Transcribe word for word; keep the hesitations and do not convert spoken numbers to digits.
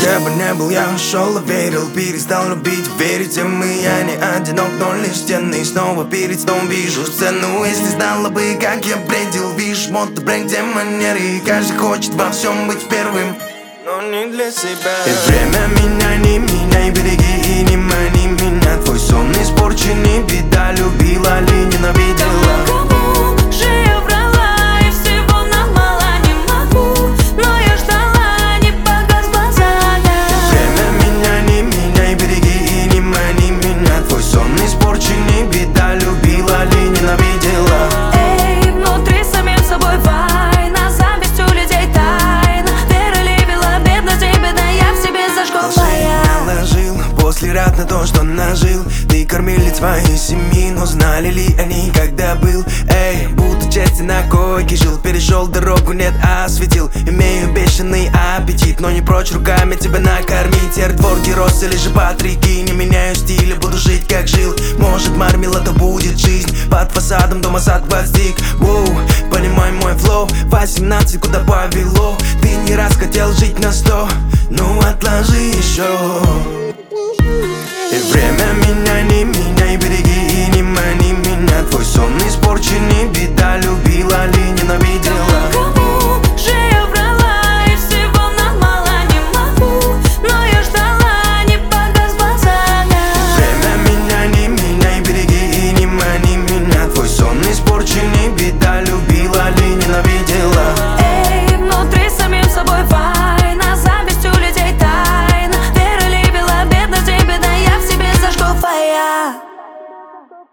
Где бы не был, я шел и верил, перестал любить, верить, и мы. Я не одинок, но лишь стены. И снова перед сном вижу сцену. Если знала бы, как я бредил, видишь, мод бренд, где манеры. И каждый хочет во всем быть первым, но не для себя. И время меня, не меняй, береги и не мани меня. Твой сон испорчен, не беда, любила ли, ненавидела. Кому же я врала, и всего нам мало, не могу, но я ждала, не погас глаза. Время меня, не меняй, береги и не мани меня. Твой сон испорчен, не беда, любила ли, ненавидела. Эй, внутри самим собой война, зависть у людей тайна. Верили, бела, бедность и беда, я в себе зажгла я. Наложил после рад на то, что нажил. Ты кормили твоей семьи, но знали ли они, когда был? Эй, будто части на койке жил, перешел дорогу, нет, осветил. Имею бешеный аппетит, но не прочь руками тебя накормить. Эрдворги, рос или же Патрики, не меняю стиля, буду жить как жил. Может мармелада будет жизнь, под фасадом дома сад гвоздик. Воу, понимай мой флоу, восемнадцать куда повело. Ты не раз хотел жить на сто, ну отложи еще.